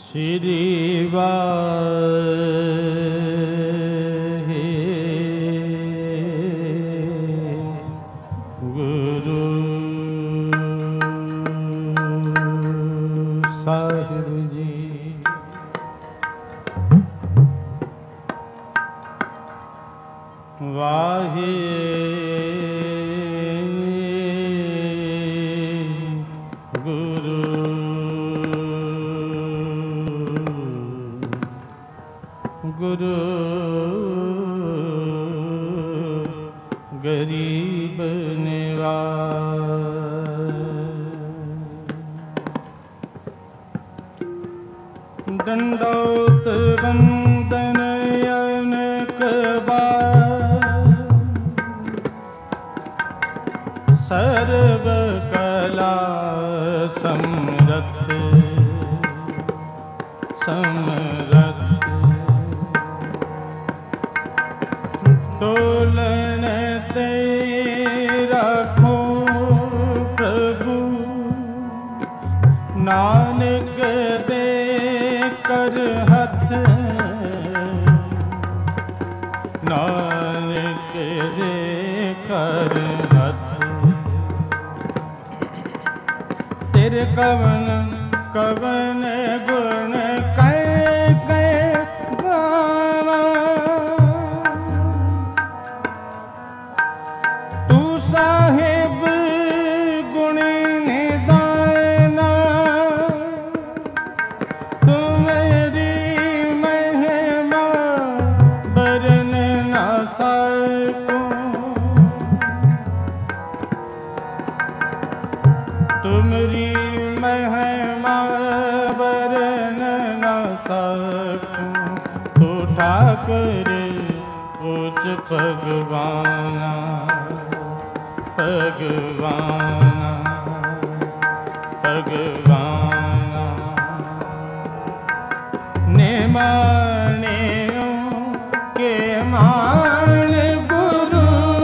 श्री वाहे गुरु साहिब जी। वाहे गुरु गरीब निवाज। दंडौत वंदन अनेक बार, सर्व कला समरथ समरथ। डोलन ते रखो प्रभु, नानक दे कर हथ, नानक दे कर हथ। तेरे कवन कवन गुण कै कै गावा, तू साहिब गुणी निदाना। तू मेरी महिमा बरन ना सकूं, तुमरी महिमा बरन ना सकूं। तू ठाकुर उच्च भगवाना भगवाना भगवाना। ने माने के मान गुरु,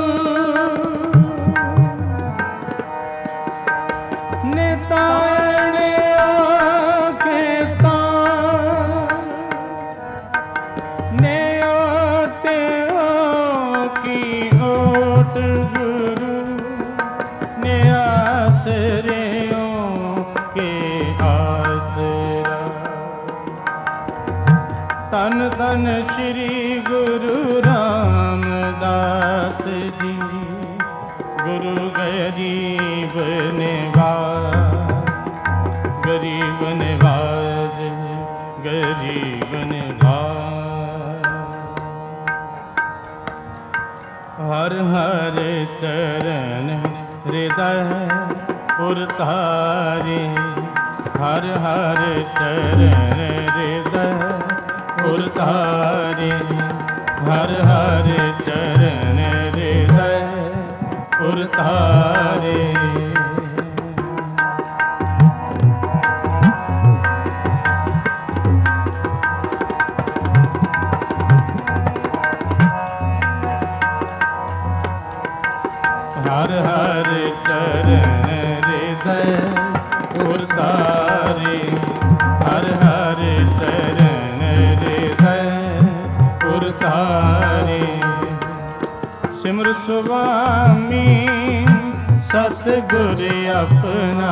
ने ताने के तान, ने ओटे की ओट गुरु, ने आसरियों के आसरा। तन तन श्री गुरु रामदास जी, गुरु गरीब निवाज, गरीब निवाज, गरीब निवाज। हर हर चरण हृदय उरतारे, हर हर चरण हृदय उरतारे, हर हर चरण हृदय उरतारे। हर हर चरण हृदय उरतारे, हर हर चरण हृदय उरतारे। सिमर स्वामी सतगुर अपना,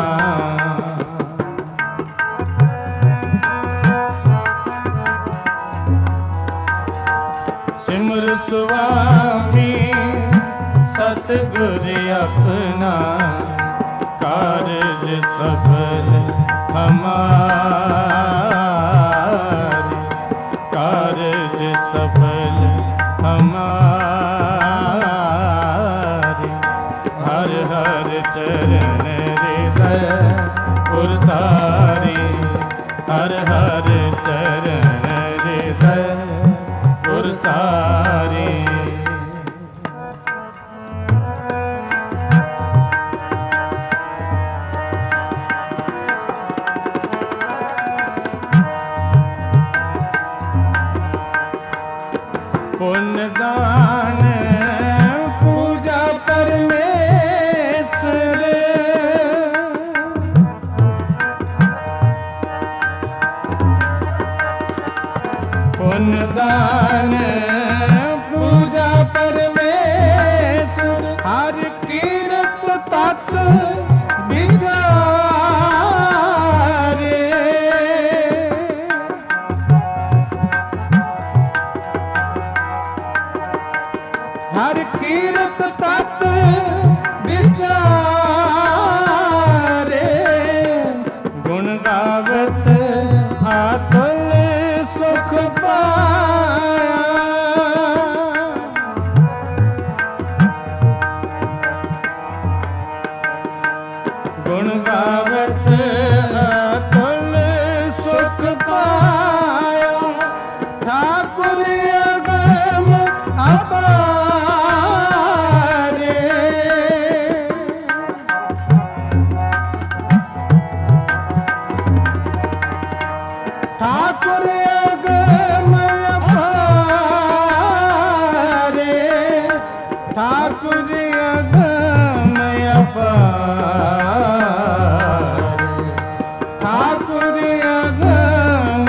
सिमर स्वामी सतगुर अपना। कारज सफल हमारे, कारज सफल हमारे। हर हर चरण हृदय उरतारे, हर हर चरण हृदय उरतारे। पुण्य दान पूजा परमेश्वर, पुन दान पूजा परमेश्वर हर कीरत तत् विचारे हर कीरत तत् विचारे गुण गावत आतुल सुख पाया गुण गावत आतुल सुख पाया ठाकुर अगम अपारे ठाकुर अगम अपारे ठाकुर अगम अपारे ठाकुर अगम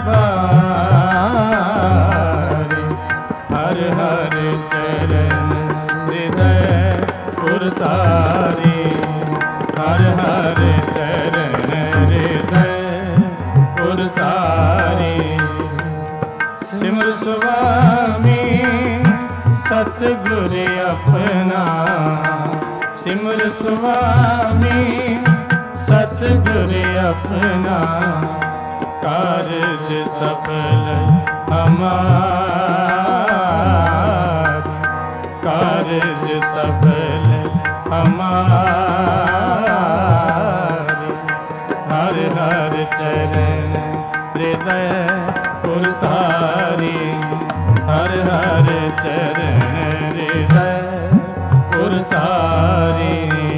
अपारे हर हर चरण हृदय पुरतारी हर हर चरण हृदय पुरतारी सिमर स्वामी सतगुर अपना सिमर स्वामी सतगुर अपना कारज सफल हमार कारज सफल हमार हर हर चरण हृदय पुरतारी हर हर चरण हृदय पुरतारी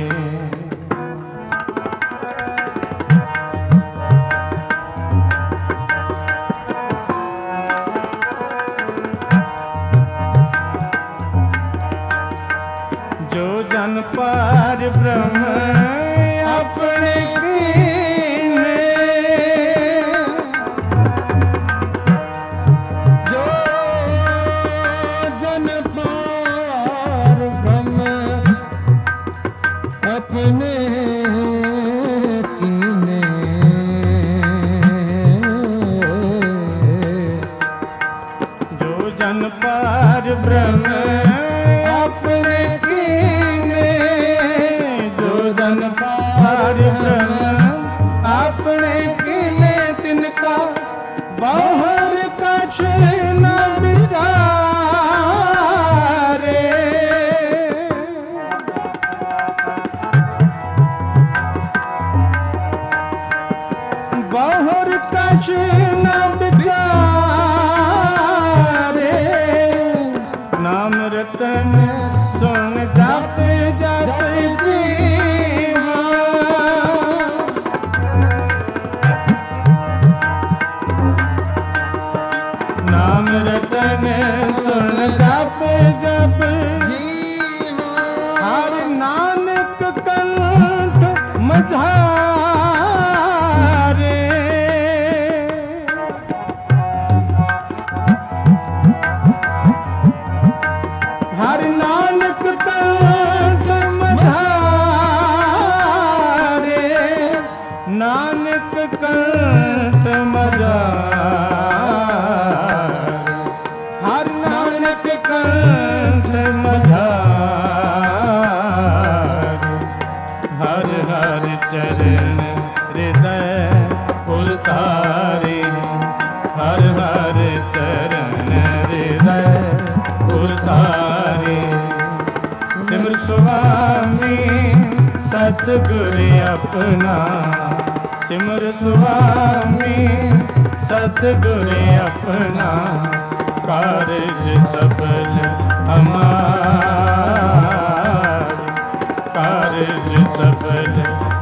जो जन पार ब्रह्म अपने कीने जो जन पार ब्रह्म अपने कीने जो जन पार ब्रह्म अपने कीने जो जन पार ब्रह्म अपने कीने तिनका बाहर कछ न विचारे बाहर कछ न विचारे नाम रतन सुन जप जप जीवा नाम रतन सुन जप जप जीवा हर नानक कंठ मझारे हर नानक कंठ मझारे नानक कंठ मझारे हर नानक कंठ मझारे हर हर चरण हृदय पुरतारी हर हर चरण हृदय पुरतारी सिमर स्वामी सतगुर अपना सिमर स्वामी सतगुर अपना कारज सफल हमार कारज सफल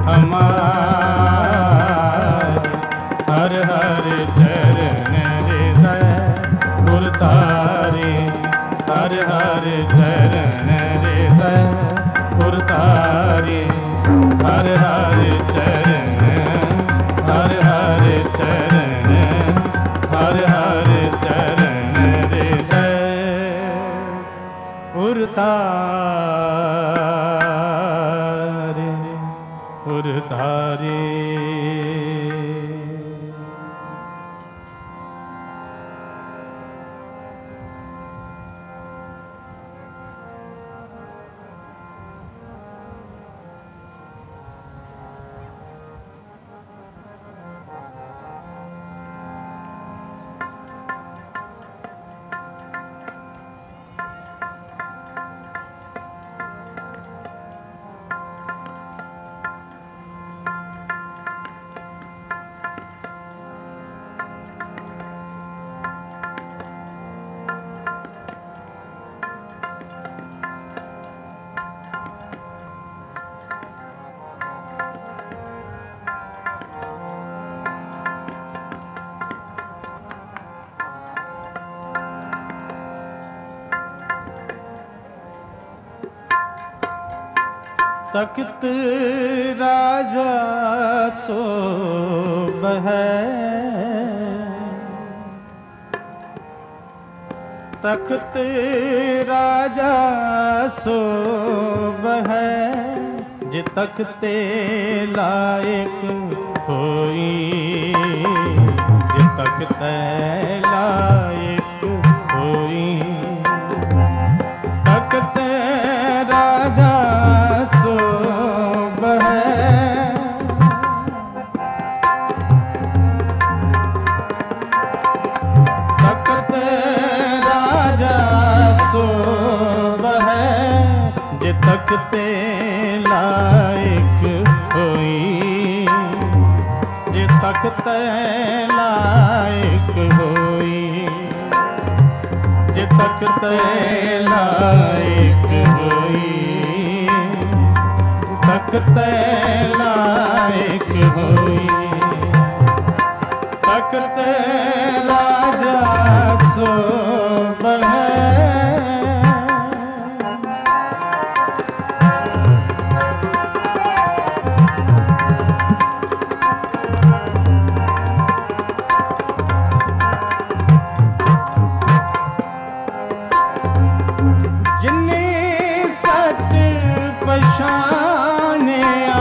हमार हर हर चरण हृदय पुरतारी हर हर चरण हृदय पुरतारी हर हर चरण हर हर चरण हर हर चरण तख्त राजा सोब है, तख्त राजा सोब है, जे तख्ते लायक होई, जे तख्ते लायक होई। तख्त राजा सोब है, तख्त राजा सोब है, जे तख्ते लायक होई, जे तख्ते लायक होई, जे तख्ते लायक होई, तख्ते लायक होई। तख्त राजा सोब है, पहचानिया,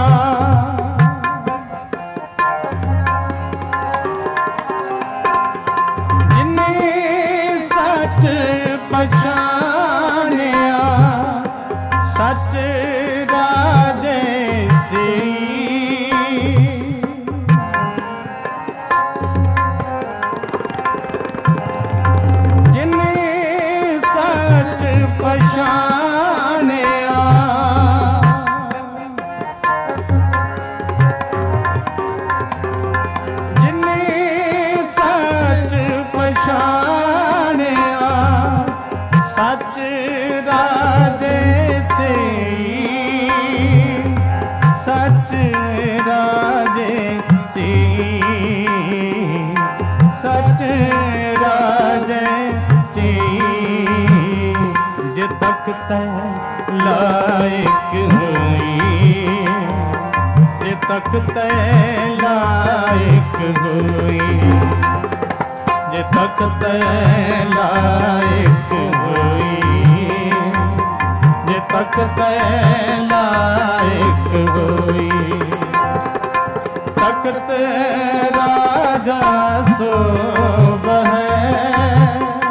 जिन्हें सच पहचानिया, सच राजे सी, जिन्हें सच पहचानिया, सच राजे से, सच राजे से, सच राजे से, जे तख्ते लायक होई, जे तख्ते लायक होई, जे तख्ते लायक होई, जे तख्ते लायक होई। तख्त राजा सोब है,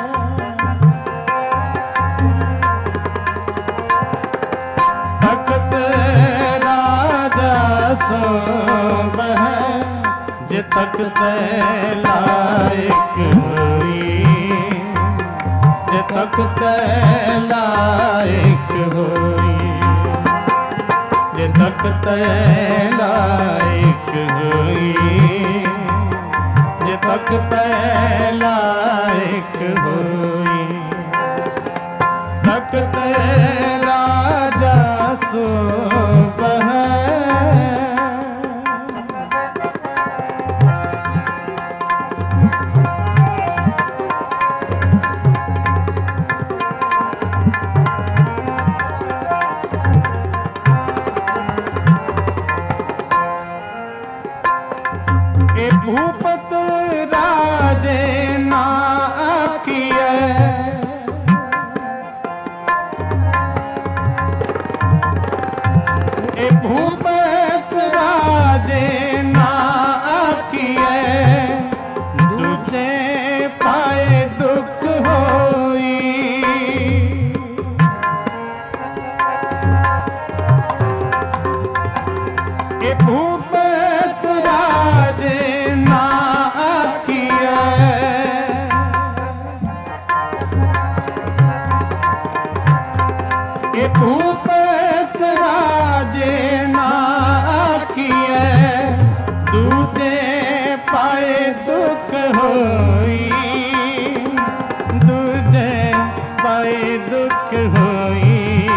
तख्त राजा सोब है, जे तख्ते लायक होई, जे तख्ते लायक होई, जे तख्ते लायक होई, जे तख्ते लायक होई। तख्त राजा सोब है, भूपत राजे ना किए, भूपत राजे ना किए, दूजे पाए दुख होई, भूपत राजे ना किए, भूपत राजे ना किए, दूजे पाए दुख होई, दूजे पाए दुख होई,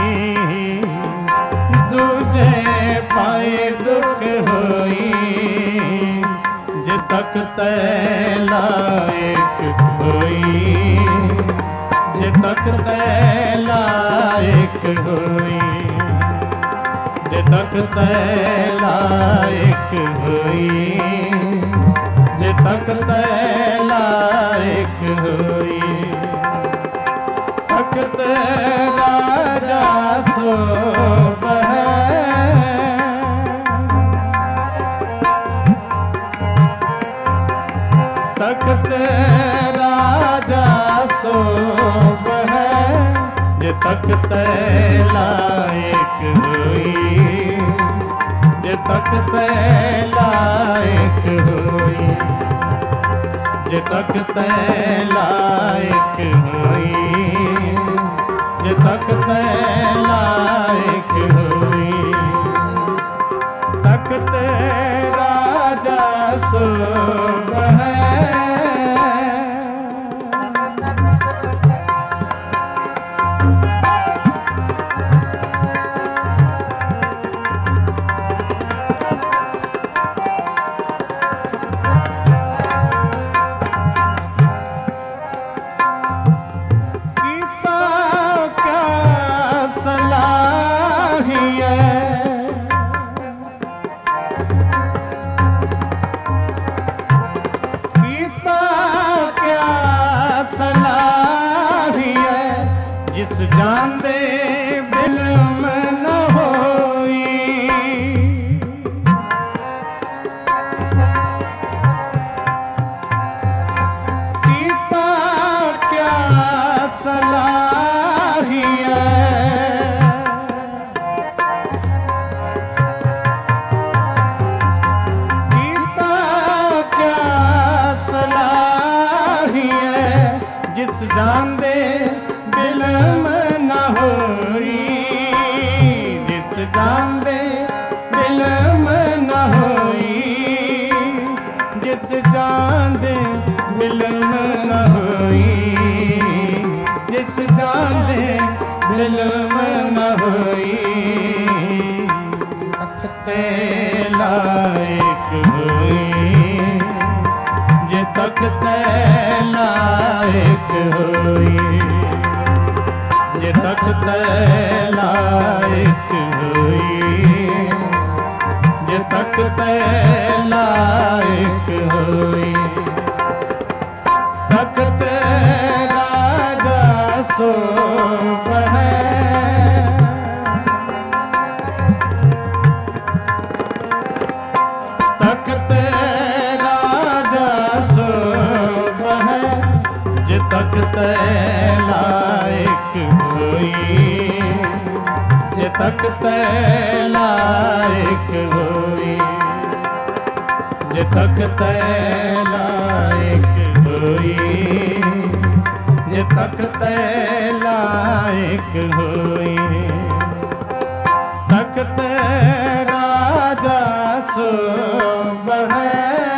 दूजे पाए दुख होई, जे तख्ते लायक होई, जे तख्ते लायक होई, जे तख्त लायक होई, जे तख्त लायक होई। तख्त राजा सोभ है, तख्त राजा सोभ है, जे तख्त लायक होई, जे तख्त लायक होई, जे तख्त लायक होई, जे तख्त लायक होई। तख्त राजा सोभ है, जिस जान दे बिलम न होई। कीता क्या सलाही है, कीता क्या सलाही है, जिस जान दे बिलम न होई, जिस जान दे बिलम न होई, जिस जान दे बिलम न होई, जिस जान दे बिलम न होई। तख्त लायक होई, जे तख्त लायक होई, जे तख्त लायक होई, जे तख्त लायक होई। तख्त राजा सोभ है, तख्त राजा सोभ है, जे तख्त लायक होई, जे तख्त लायक होई, जे तख्त लायक होई, जे तख्त लायक होई। तख्त राजा सोभ है,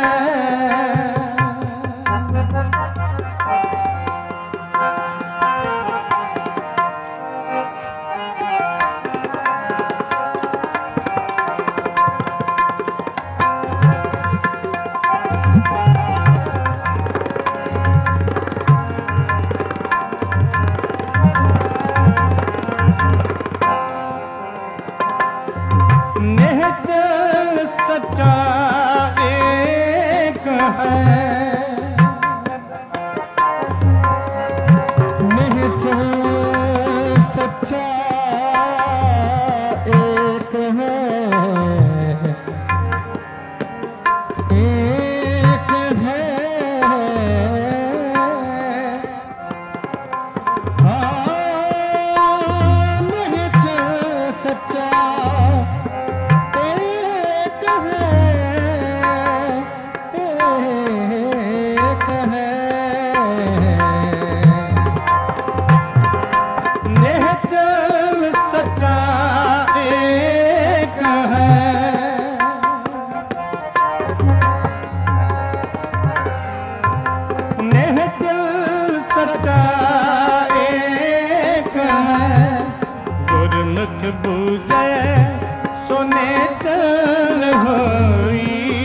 निहचल सच्चा एक है, निहचल सच्चा एक है, एक है। निहचल सच्चा गुरमुख बूझे सोने चल होई,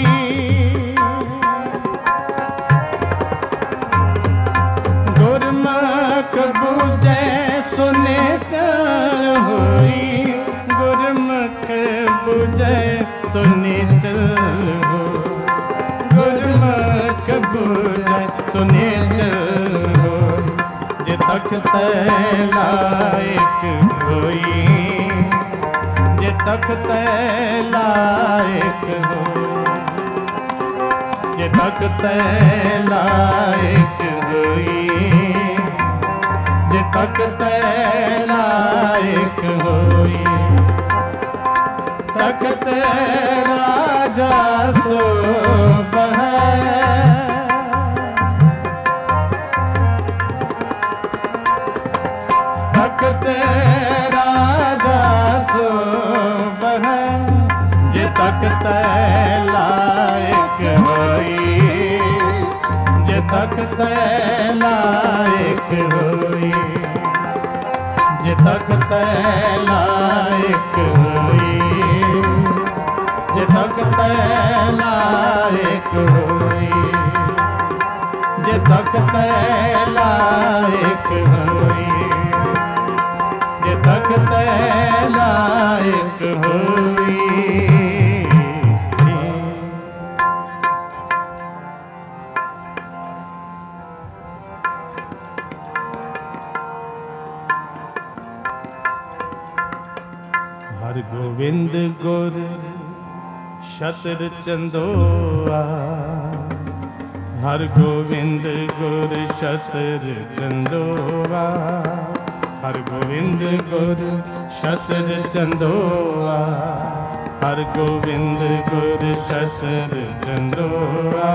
गुरमुख बूझे सोने चल होई, गुरमुख पूजै सो निश्चल होई। जे तख्त लायक होई, जे तख्त लायक होई, जे तख्त लायक होई, जे तख्त लायक होई। तख्त राजा सोभ है, तख्त राजा सोभ है। जे तख्त लायक होई, जे तख्त लायक होई, जे तख्त लायक होई, जे तख्त लायक होई, जे तख्त लायक होई, जे तख्त लायक होई। हर गोविंद गुर शतर चंदोआ, हर गोविंद गुर शतर चंदोआ, हर गोविंद गुर शतर चंदोआ, हर गोविंद गुर शतर चंदोआ।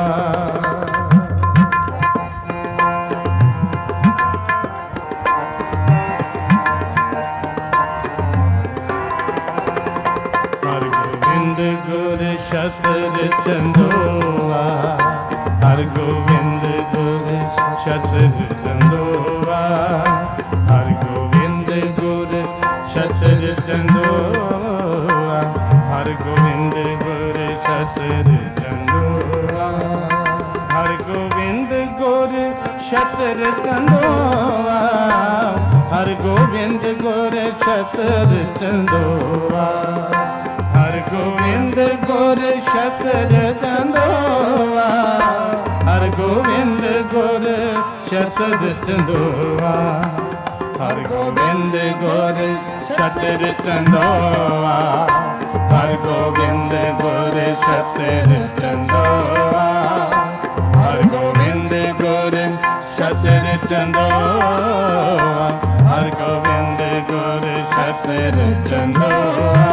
गुर शतर चंदोआ, हर गोविंद गुर शतर चंदोआ, हर गोविंद गुर शतर चंदोआ, हर गोविंद गुर शतर चंदोआ, हर गोविंद गुर शतर चंदोआ, हर गोविंद गुर शतर चंदोआ, हर गोविंद गुर शतर चंदोआ, हर गोविंद गुर शतर चंदोआ, हर गोविंद गुर शतर चंदोआ, हर गोविंद गुर शतर चंदोआ, हर गोविंद गुर शतर चंदोआ, हर गोविंद गुर शतर चंदोआ।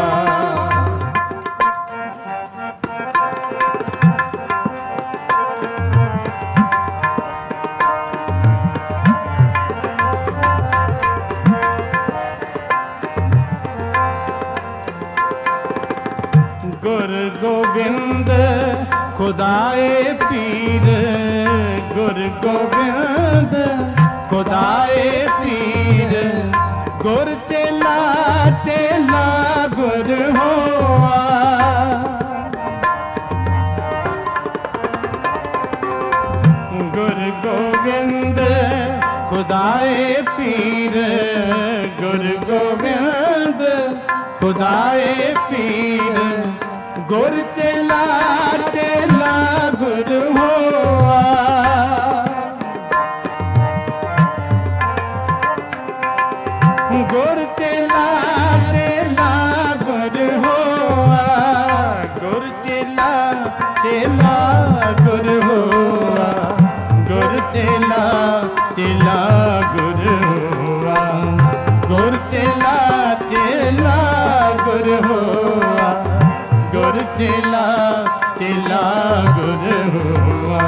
गुर गोविंद खुदाए पीर, गुर गोविंद खुदाए पीर, गुर चेला चेला गुर होआ। गुर गोविंद खुदाए पीर, गुर गोविंद खुदाए पीर, गुर चेला चेला गुर होआ। गुर चेला चेला गुर होआ, गुर चेला चेला गुर होआ, गुर चेला चेला गुर होआ, गुर चेला चेला गुर होआ, गुर चेला चेला गुर हुआ।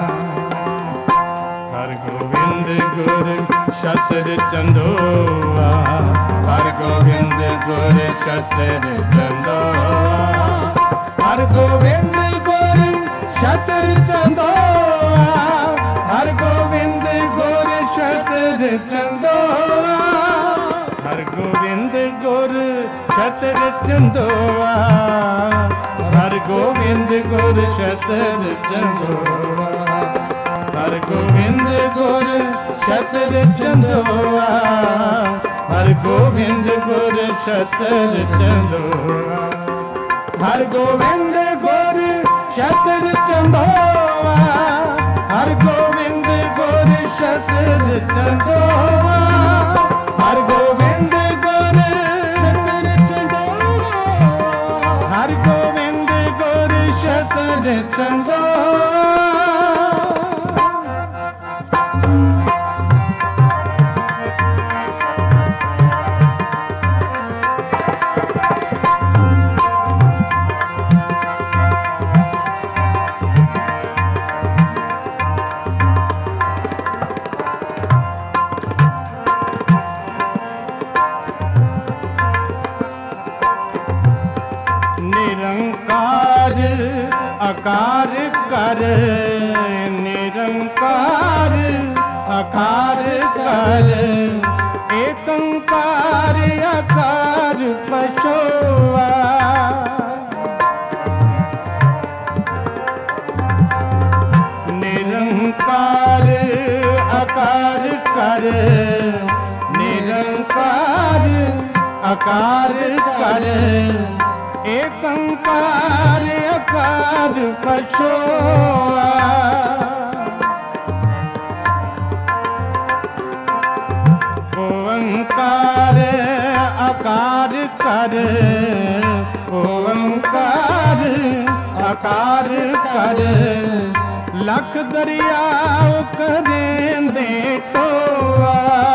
हर गोविंद गुर शतर चंदोआ, हर गोविंद गुर शतर चंदोआ, हर गोविंद गुर शतर चंदोआ, हर गोविंद गुर शतर चंदोआ, हर गोविंद गुर शतर चंदोआ, हर गोविंद गुर शतर चंदोआ, हर गोविंद गुर शतर चंदोआ, हर गोविंद गुर शतर चंदोआ, हर गोविंद गुर शतर चंदोआ, हर चंदोआ हर गोविंद गुर शतर चंदोआ हर गोविंद गुर शतर चंदोआ निरंकार आकार कर निरंकार आकार कर एकंकार आकार पशोआ निरंकार आकार कर निरंकार आकार कर एकंकार आकार पशोआ ओंकार आकार कर ओंकार आकार कर लख दरिया करें दे टोआ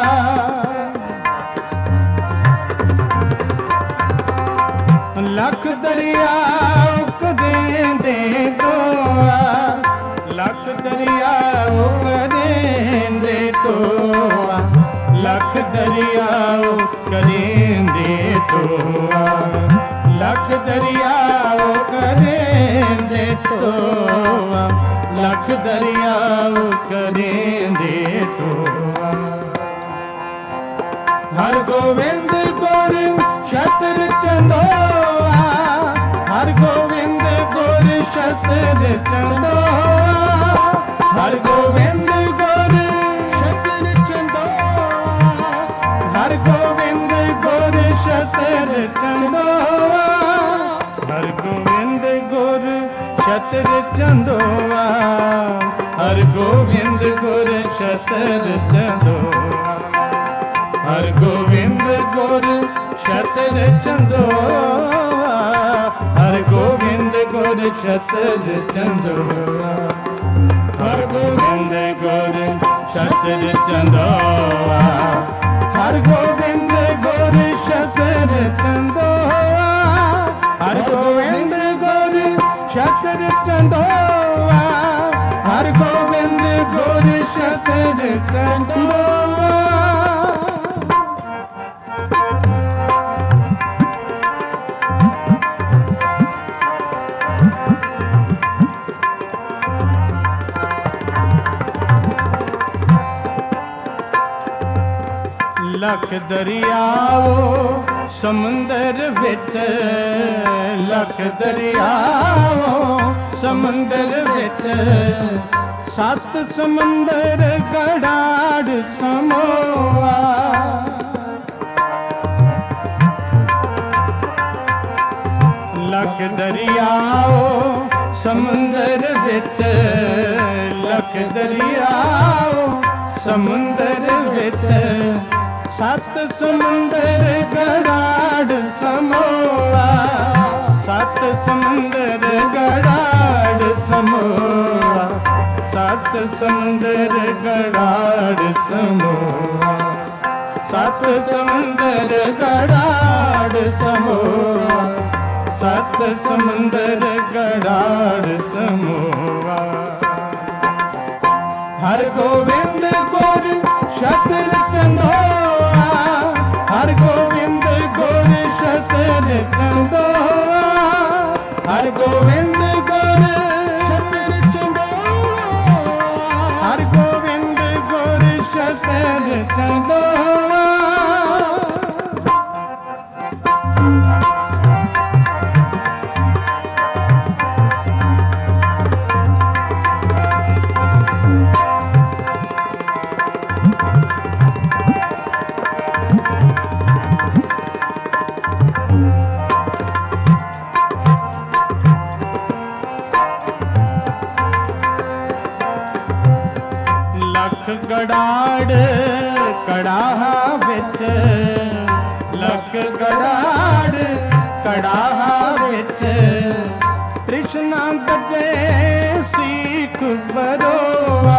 लख दरिया करें दे टोआ लख दरिया करें दे टोआ लख दरिया करें दे टोआ लख दरिया करें दे टोआ लख दरिया करें दे टोआ हर गोविंद गुर शतर चंदोआ हर गोविंद गुर शतर चंदोआ हर गोविंद गुर शतर चंदोआ हर गोविंद गुर शतर चंदोआ हर गोविंद गुर शतर चंदोआ हर गोविंद गुर शतर चंदोआ हर गोविंद गुर शतर चंदोआ हर गोविंद गुर शतर चंदोआ हर गोविंद गुर शतर चंदोआ हर गोविंद गुर शतर चंदोआ हर गोविंद गुर शतर चंदोआ हर गोविंद गुर शतर चंदोआ लख दरियाओ समुंदर विच लख दरियाओ समुंदर विच सत समुंदर गड़ाड़ समोआ लख दरियाओ समुंदर विच लख दरियाओ समुंदर विच सत समुंदर गड़ाड़ समोआ सत समुंदर गड़ाड़ समोआ सत समुंदर गड़ाड़ समोआ सत समुंदर गड़ाड़ समोआ सत समुंदर गड़ाड़ समोआ हर गोविंद गुर शतर चंदोआ हर गोविंद गुर शतर चंदोआ हर गोविंद गुर शतर चंदोआ हर गोविंद गुर शतर चंदोआ लख लख गड़ाड़ कड़ाहा विच, लख गड़ाड़ कड़ाहा विच, तृष्णा दजे सीख बरोआ।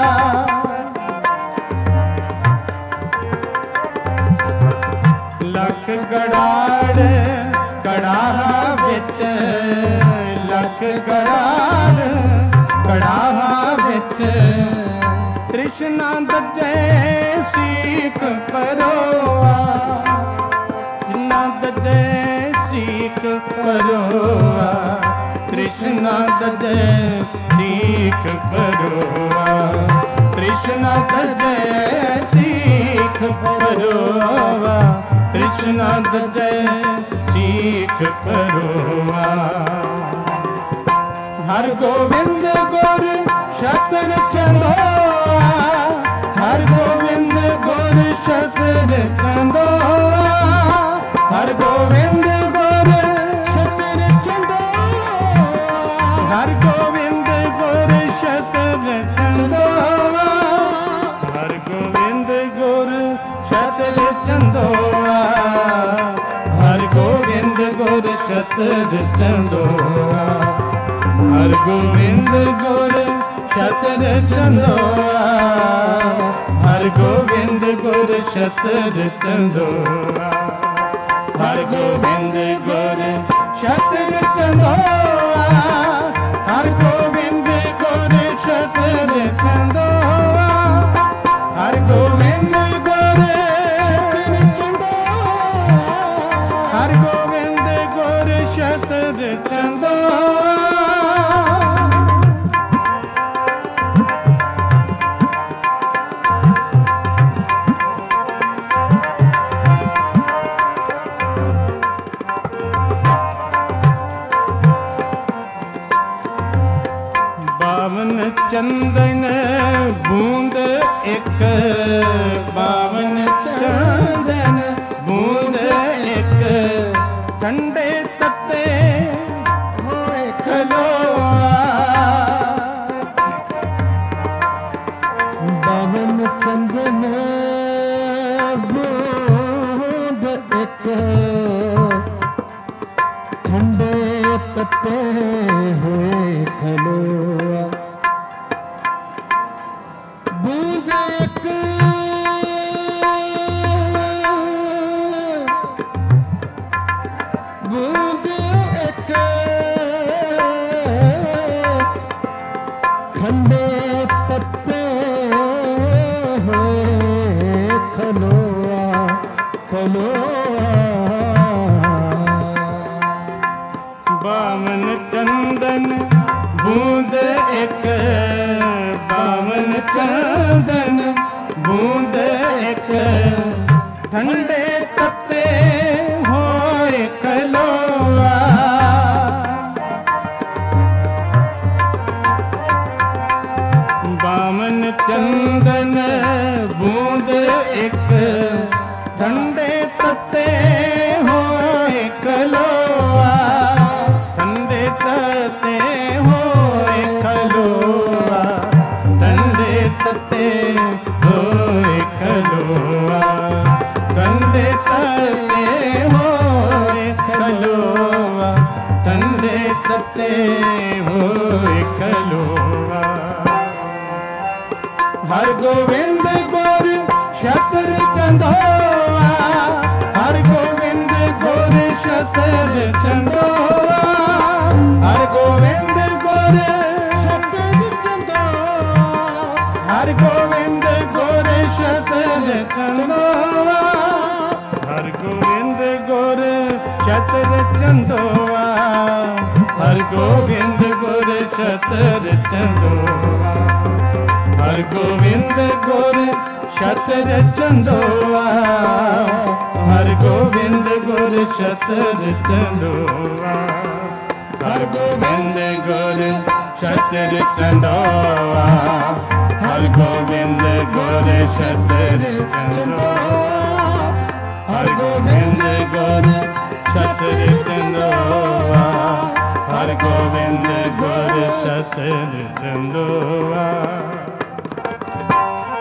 लख गड़ाड़ कड़ाहा विच, लख गड़ाड़ कड़ाहा विच, तृष्णा दजे सीख बरोआ। तृष्णा दजे सीख बरोआ, तृष्णा दजे सीख बरोआ, तृष्णा दजे सीख बरोआ, तृष्णा दजे सीख बरोआ। हर गोविंद गुर शतर चंदोआ, हर गोविंद गुर शतर चंदोआ, हर गोविंद गुर शतर चंदोआ, हर गोविंद गुर शतर चंदोआ, हर गोविंद गुर शतर चंदोआ, हर गोविंद गुर शतर चंदोआ, हर गोविंद गुर शतर चंदोआ, हर गोविंद गुर शतर चंदोआ, हर गोविंद गुर शतर चंदोआ, हर गोविंद गुर शतर चंदोआ, हर गोविंद गुर शतर चंदोआ, हर गोविंद गुर शतर चंदोआ। चंदन बूंद एक, बावन चंदन बूंद एक, ठंडे तत्ते होए खलोआ। बावन चंदन बूंद एक, ठंडे तत्ते होए खलोआ। बूंद एक, बूंद एक, ठंडे तत्ते होए खलोआ, खलोआ। बावन चंदन बूंद एक, बावन चंदन बूंद एक, ठंडे तत्ते होए खलोआ। बावन चंदन बूंद एक, ठंडे तत्ते होए खलोआ, ठंडे तत्ते होए खलोआ, ठंडे तत्ते होए खलोआ, ठंडे तत्ते होए खलोआ, ठंडे तत्ते होए खलोआ। हर गोविंद गुर शतर चंदोआ, हर गोविंद गुर शतर चंदोआ, हर गोविंद गुर शतर चंदोआ, हर गोविंद गुर शतर चंदोआ, हर गोविंद गुर शतर चंदोआ, हर गोविंद गुर शतर चंदोआ, हर गोविंद गुर शतर चंदोआ, हर गोविंद गुर शतर चंदोआ, हर गोविंद गुर शतर चंदोआ, हर गोविंद गुर शतर चंदोआ, हर गोविंद गुर शतर चंदोआ, हर गोविंद गुर शतर चंदोआ।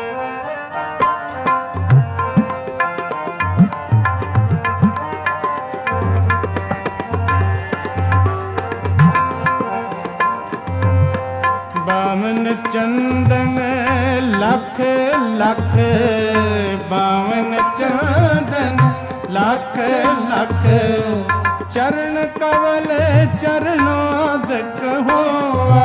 लख लख बावन चंदन लख लख चरण कवल चरणोदक होआ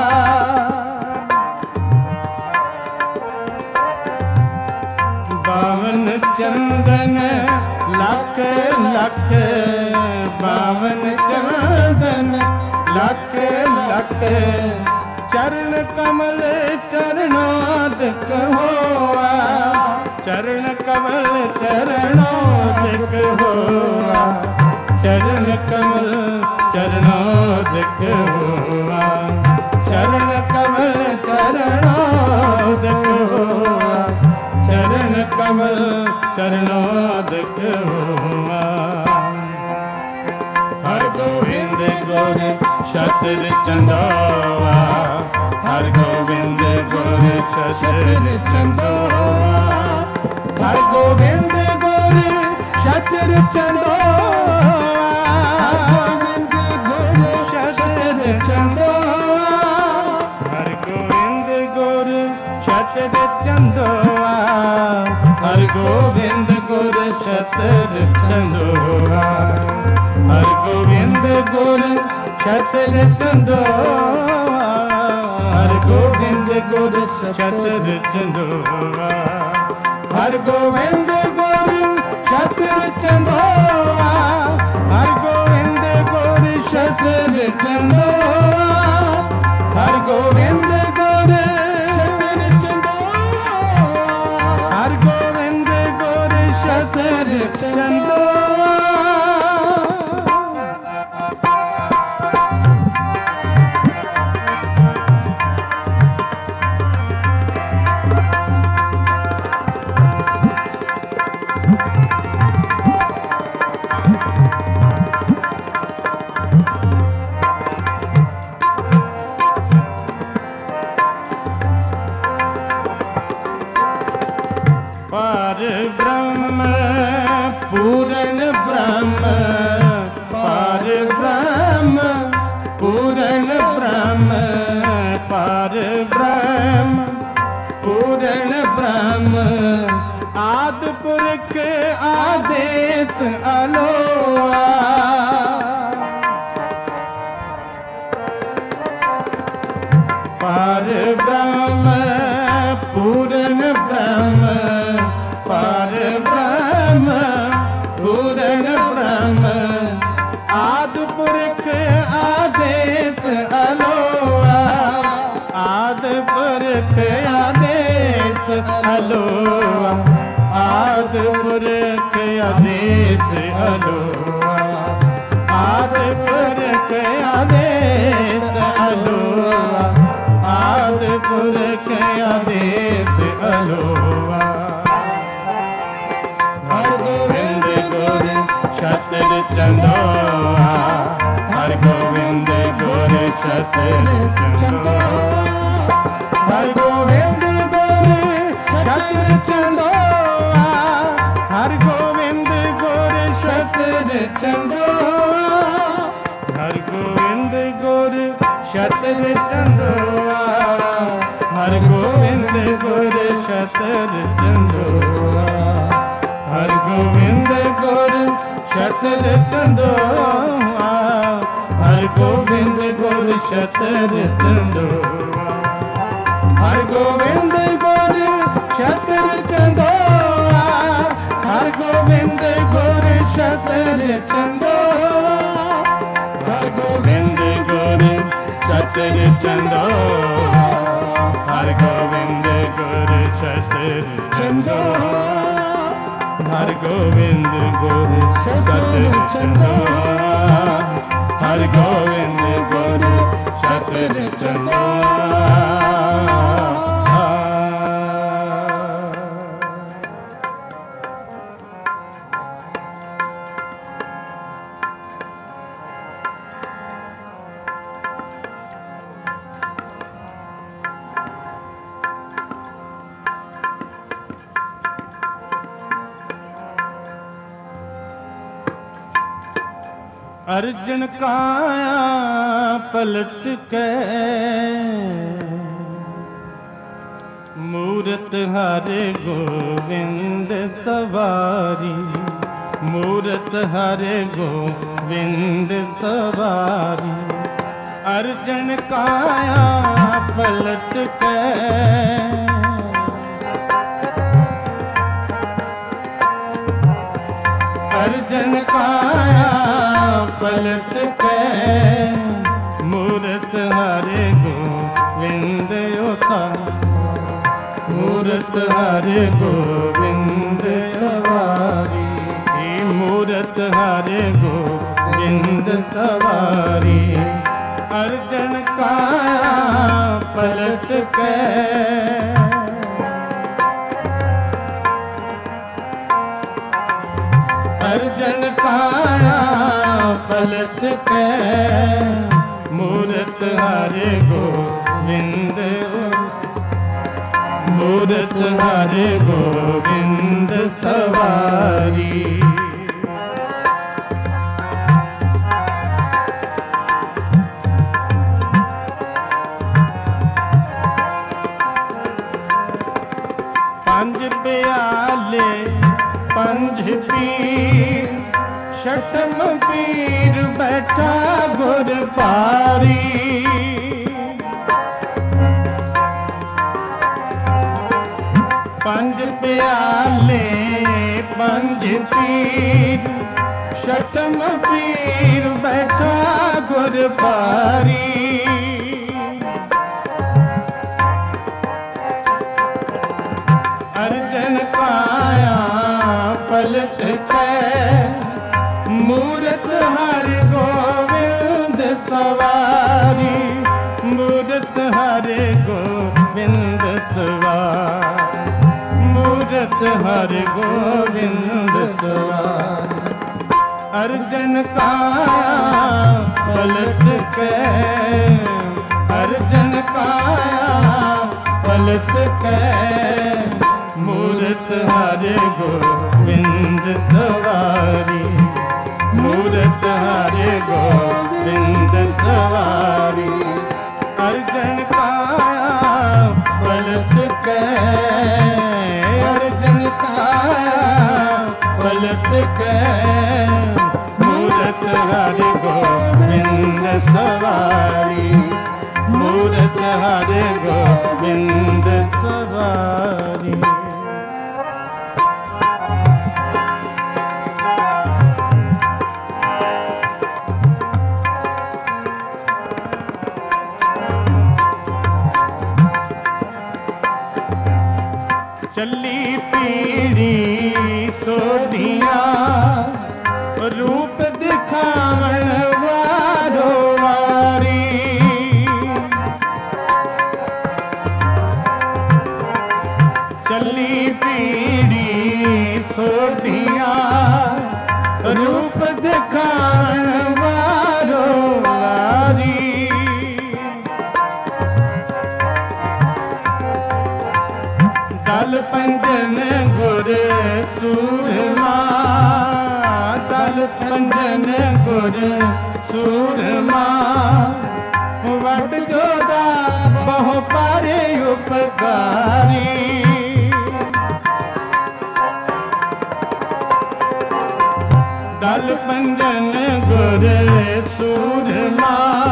बावन चंदन लख लख बावन चंदन लख लख चरण कमल चरणोदक होआ चरण कमल चरणोदक होआ चरण कमल चरणोदक होआ चरण कमल चरणोदक होआ चरण कमल चरणोदक होआ हर गोविंद गुर शतर चंदोआ हर गोविंद गुर शतर चंदोआ हर गोविंद गुर शतर चंदोआ हर गोविंद गुर शतर चंदोआ हर गोविंद गुर शतर चंदोआ हर गोविंद गुर शतर चंदोआ हर गोविंद गुर शतर चंदोआ हर गोविंद गुर शतर चंदोआ हर गोविंद गुर शतर चंदोआ हर गोविंद गुर शतर चंदोआ हर गोविंद गुर शतर चंदोआ हर गोविंद गुर शतर चंदोआ पार ब्रह्म पूरन ब्रह्म पार ब्रह्म पूरन ब्रह्म पार ब्रह्म पूरन ब्रह्म आदि पुरख आदेश अलोआ पार ब्रह्म पूरन ब्रह्म पार ब्रह्म पूरन ब्रह्म आदि पुरख आदेश अलोआ आदि पुरख आदेश अलोआ आदि पुरख आदेश अलोआ आदि पुरख आदेश अलोआ आदि पुरख आदेश अलोआ हर गोविंद गुर शतर चंदोआ हर गोविंद गुर शतर चंदोआ हर गोविंद गुर शतर चंदोआ हर गोविंद गुर शतर चंदोआ हर गोविंद गुर शतर चंदोआ हर गोविंद गुर शतर चंदोआ हर गोविंद गुर शतर चंदोआ हर गोविंद गुर शतर चंदोआ हर गोविंद गुर शतर चंदोआ हर गोविंद गुर शतर चंदोआ हर गोविंद गुर शतर चंदोआ हर गोविंद गुर शतर चंदोआ हर गोविंद गुर शतर चंदोआ हर गोविंद गुर शतर चंदोआ अर्जन काया पलट के मूर मूरत हरे गोविंद सवारी, मूरत हरे गोविंद सवारी। अर्जन काया पलट के, अर्जन काया पलट के, मूरत हरे गोविंद मूरत हरे गोविंद सवारी, मूरत हरे गोविंद सवारी। अर्जन काया पलट के, अर्जन काया पलट के, मूरत हरे गोविंद, मूरत हरे गोविंद सवारी। पंज ब्याले पंज पीर, छठम पीर बैठा गुर पारी। पंज प्याले पंज पीर, छठम पीर बैठा गुर पारी। अर्जन काया पलट के, मूरत हरि गोविंद सवारी, मूरत हरि गोविंद सवारी, मूरत हरि गोविंद सवारी। अर्जन काया पलट के, अर्जन काया पलट के, मूरत हरि गोविंद सवारी, मूरत हरि गोविंद सवारी। अर्जन काया पलट के, अर्जन काया पलट के, मूरत हरि गोविंद सवारी, मूरत हरि गोविंद सवारी। चली पीढ़ी सोडिया, रूप दिखावन वारो वारी। चली पीढ़ी सोडिया, रूप दिखावन वारो वारी। दल पंजन गुर सूरमा, दल पंजन गुर सूरमा। वट जोदा बहु पारे उपकारी, दल पंजन गुर सूरमा।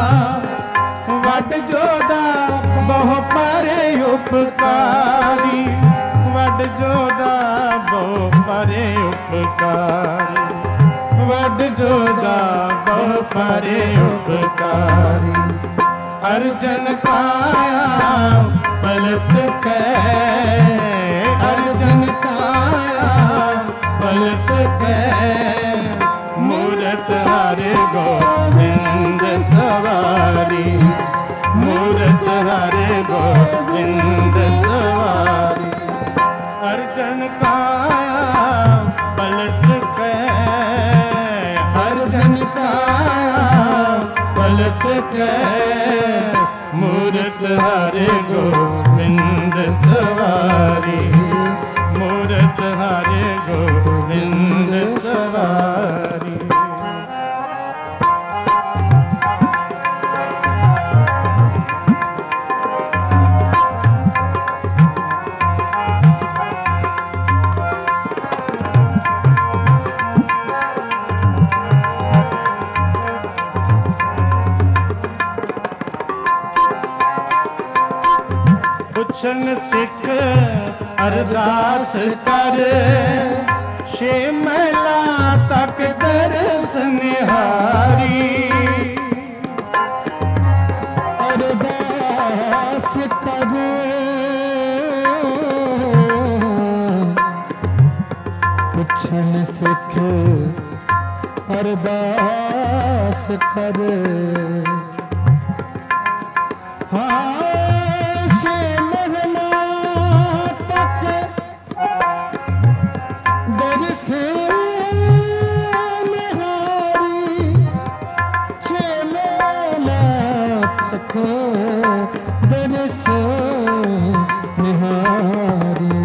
वट जोदा बहु पारे उपकारी, वड जोदा बहु परे उपकारी, वड जोदा बहु परे उपकारी। अर्जन काया पलट के, अर्जन काया पलट के, मूरत हरि गोविंद सवारी, मूरत हरि गोविंद सवारी। अर्जन काया पलट के, अर्जन काया पलट के, मूरत हरि गोविंद सवारी, मूरत हरि गोविंद सवारी। ਪੁੱਛਣ ਸਿੱਖ ਅਰਦਾਸ ਕਰ, ਛੇ ਮਹਿਲਾ ਤੱਕ ਦਰਸ ਨਿਹਾਰੀ। ਅਰਦਾਸ ਕਰ, ਪੁੱਛਣ ਸਿੱਖ ਅਰਦਾਸ ਕਰ। ਦਰਸ ਨਿਹਾਰੀ।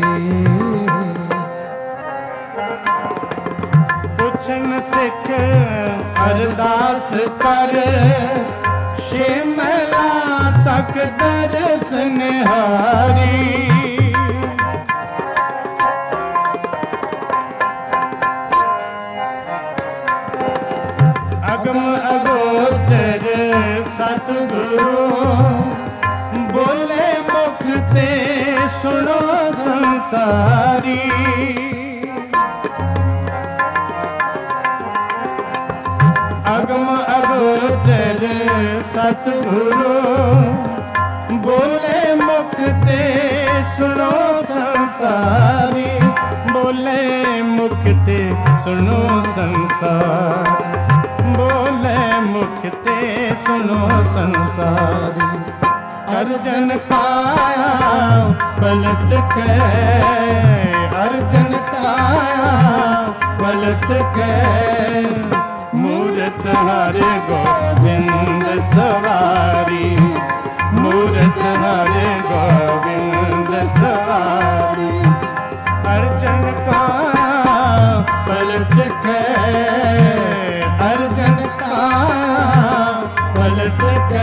ਪੁੱਛਣ ਸਿੱਖ ਅਰਦਾਸ ਕਰ, ਛੇ ਮਹਿਲਾ ਤੱਕ ਦਰਸ ਨਿਹਾਰੀ। ਅਗਮ ਅਗੋਚਰ ਸਤਿਗੁਰੂ, ਬੋਲੇ ਮੁਖ ਤੇ ਸੁਣੋ ਸੰਸਾਰੀ। ਅਗਮ ਅਗੋਚਰ ਸਤਿਗੁਰੂ, ਬੋਲੇ ਮੁਖ ਤੇ ਸੁਣੋ ਸੰਸਾਰੀ। ਬੋਲੇ ਮੁਖ ਤੇ ਸੁਣੋ ਸੰਸਾਰ, ਬੋਲੇ ਮੁਖ ਤੇ ਸੁਣੋ ਸੰਸਾਰੀ। ਅਰਜਨ ਕਾਇਆ ਪਲਟ ਕੇ, ਅਰਜਨ ਕਾਇਆ ਪਲਟ ਕੇ, ਮੂਰਤ ਹਰਿ ਗੋਬਿੰਦ ਸਵਾਰੀ। ਮੂਰਤ ਹਰਿ ਗੋਬਿੰਦ ਸਵਾਰੀ। ਅਰਜਨ ਕਾਇਆ ਪਲਟ ਕੇ, ਅਰਜਨ ਕਾਇਆ ਪਲਟ ਕੇ,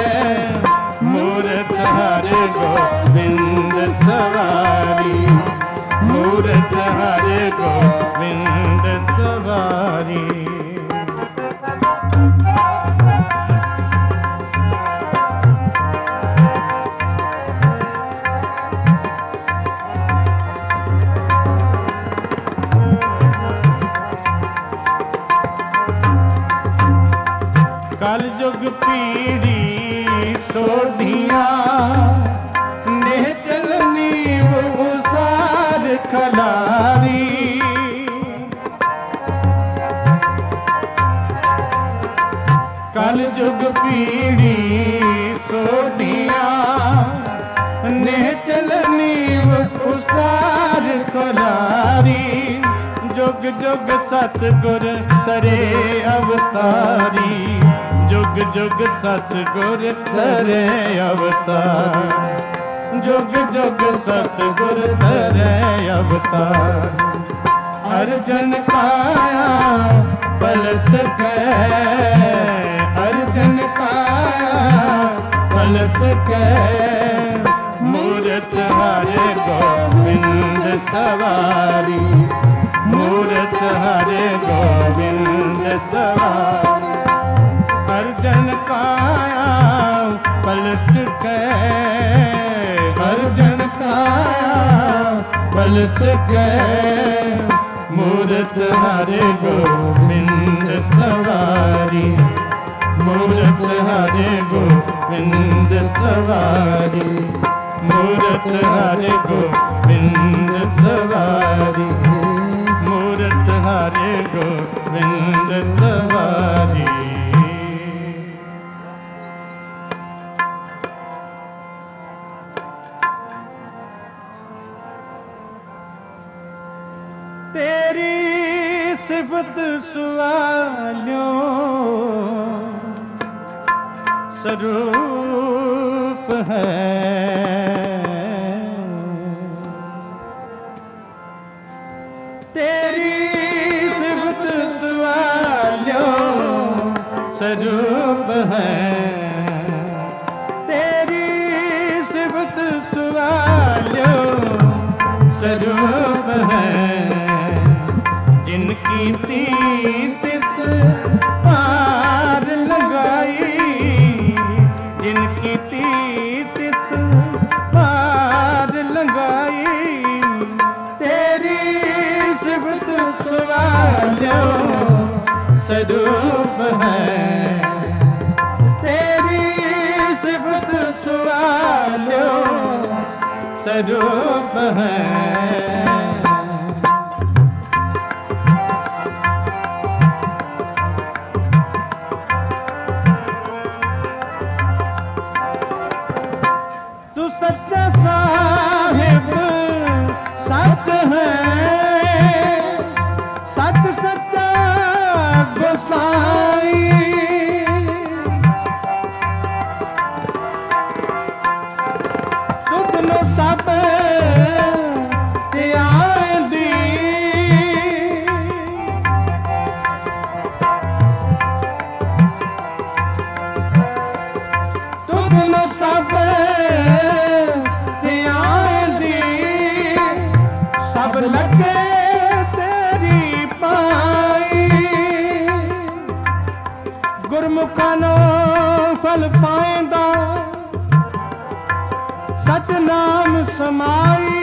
ਮੂਰਤ ਹਰਿ ਗੋਬਿੰਦ ਸਵਾਰੀ। ਮੂਰਤ ਹਰਿ ਗੋਬਿੰਦ ਸਵਾਰੀ। ਕਲ ਯੁਗ ਪੀੜੀ ਸੋਢੀਆਂ, ਨੇ ਚਲਨੀ ਉਸਾਰ ਖਲਾਰੀ। ਕਲ ਯੁਗ ਪੀੜੀ ਸੋਢੀਆਂ, ਨੇ ਚਲਨੀ ਉਸਾਰ ਖਲਾਰੀ। ਜੁਗ ਜੁਗ ਸਤਿਗੁਰ ਤਰੇ ਅਵਤਾਰੀ। ਜੁਗ ਜੁਗ ਸਤਿਗੁਰ ਤਰੇ ਅਵਤਾਰ। ਜੁਗ ਜੁਗ ਸਤਿਗੁਰ ਤਰੇ ਅਵਤਾਰ। ਅਰਜਨ ਕਾਇਆ ਪਲਟ ਕੇ, ਅਰਜਨ ਕਾਇਆ ਪਲਟ ਕੇ, ਮੂਰਤ ਹਰਿ ਗੋਬਿੰਦ ਸਵਾਰੀ। ਮੂਰਤ ਹਰਿ ਗੋਬਿੰਦ ਸਵਾਰੀ। ਅਰਜਨ ਕਾਇਆ ਪਲਟ ਕੇ, ਅਰਜਨ ਕਾਇਆ ਪਲਟ ਕੇ, ਮੂਰਤ ਹਰਿ ਗੋਬਿੰਦ ਸਵਾਰੀ। ਮੂਰਤ ਹਰਿ ਗੋਬਿੰਦ ਸਵਾਰੀ। ਮੂਰਤ ਹਰਿ ਗੋਬਿੰਦ ਸਵਾਰੀ। ਮੂਰਤ ਹਰਿ ਗੋਬਿੰਦ ਸਵਾਰੀ। ਤੇਰੀ ਸਿਫਤ ਸੁਆਲਿਓ ਸਰੂਪ ਹੈ। ਤੇਰੀ ਸਿਫਤ ਸੁਆਲਿਓ ਸਰੂਪ ਹੈ। ਤੇਰੀ ਸਿਫਤ ਸੁਆਲਿਓ ਸਰੂਪ ਹੈ। ਜਿਨ ਕੀਤੀ ਤਿਸ ਪਾਰ ਲਗਾਈ। ਜਿਨ ਕੀਤੀ ਤਿਸ ਪਾਰ स्वरूप है। तेरी सिफत सवालो स्वरूप है। तू सच्चा साहिब सच है, सच सच्चा गोसाई। तुझनो सब त्याग दी, तुझनो सब त्याग दी। सब लगे तेरी पाई, गुरमुखां नो फल पाएंदा सच नाम समाई।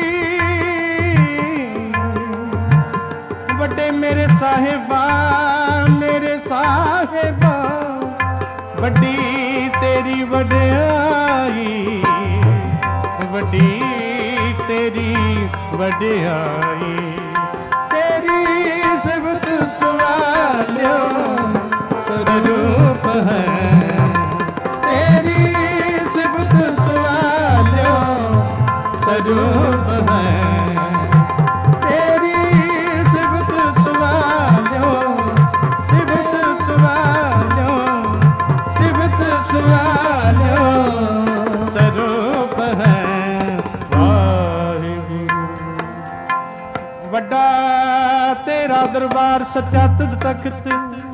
वड्डे मेरे साहिबा, मेरे साहिबा, वड्डी तेरी वड्याई, वड्डी तेरी वड्याई। तेरी सिफत सवालो स्वरूप है। तेरी सिफत सवालो स्वरूप है। तेरी सिफत सवालो, सिफत सवालो, सिफत सवालो स्वरूप है। वड्डा तेरा दरबार सच्चा तुद तख्त,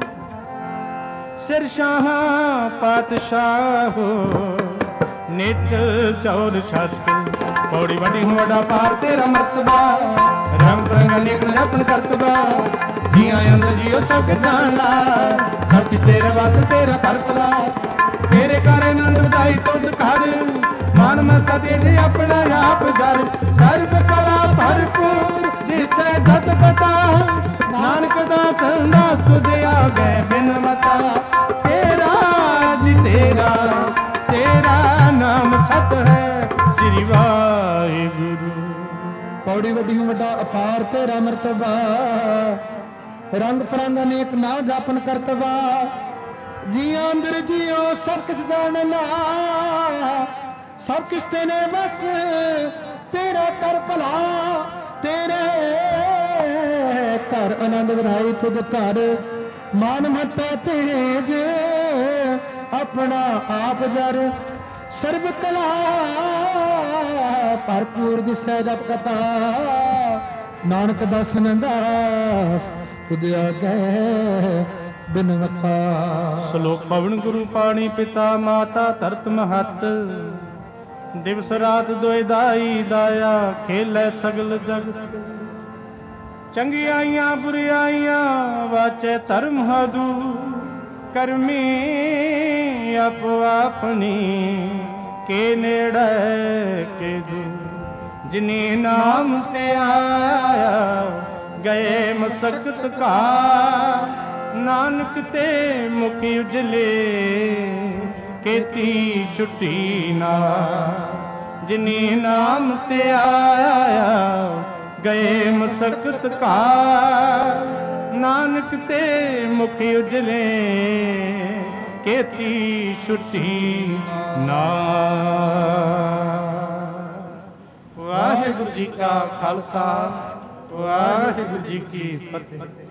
सिर शाह पातशाह हो, निचल चौर छत। पौड़ी वड्डी हूँ वड्डा पार तेरा मर्तबा, रंग बिरंगा नेक जपन करतबा। जी आए अंदर जियो सब जान ला, सब किस तेरे वास तेरा करतला। तेरे कर आनंद बधाई तुद कर, मान मरता तेरे अपना आप जर। सर्व कला भरपूर दिसै जत कटा, नानक दास दास तुझ आगे बिन मता। तेरा जी तेरा, तेरा नाम सत है श्री वाहिगुरु। पौड़ी वड्डी हूँ वड्डा अपार तेरा मर्तबा, रंग परंग अनेक नाम जापन करतबा। जिया अंदर जियो सब किस जानना, सब किस तेने बस तेरा कर भला। तेरे घर आनंद बधाई तुझ घर, मान मता तेज अपना आप जर। सर्व कला भरपूर दिसै जप कथा, नानक दसन दास तुझ आगे बिन वखा। श्लोक पवन गुरु पाणी पिता माता धरत महत। दिवस रात दोए दाई दाया, खेलै सगल जगत। चंगियाइयां बुरियाइयां वाचे धर्म हादू, करमी आपो अपनी के नेड़े के दू। जिनी नाम ते आया गए मसकत का, नानक ते मुख उजले केती छुट्टी ना। जिनी नाम ते आया गए मसकत का, नानक ते मुख उजले केती छुट्टी ना। वाहिगुरु जी का खालसा, वाहिगुरु जी की फतेह।